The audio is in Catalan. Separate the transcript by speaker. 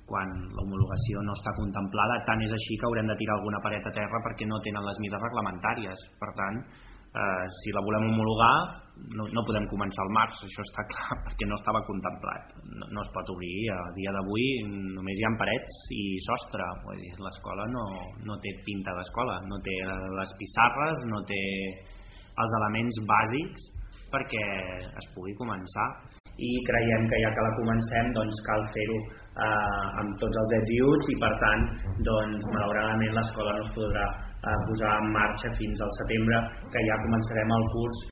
Speaker 1: quan l'homologació no està contemplada. Tant és així que haurem de tirar alguna paret a terra perquè no tenen les mides reglamentàries. Per tant, si la volem homologar no podem començar al març, això està clar, perquè no estava contemplat. No es pot obrir. A dia d'avui només hi ha parets i sostre. Vull dir, l'escola no té pinta d'escola, no té les pissarres, no té els elements bàsics perquè es pugui començar. I creiem que ja que la comencem doncs cal fer-ho amb tots els ets i uts, i per tant doncs, malauradament l'escola no es podrà posar en marxa fins al setembre, que ja començarem el curs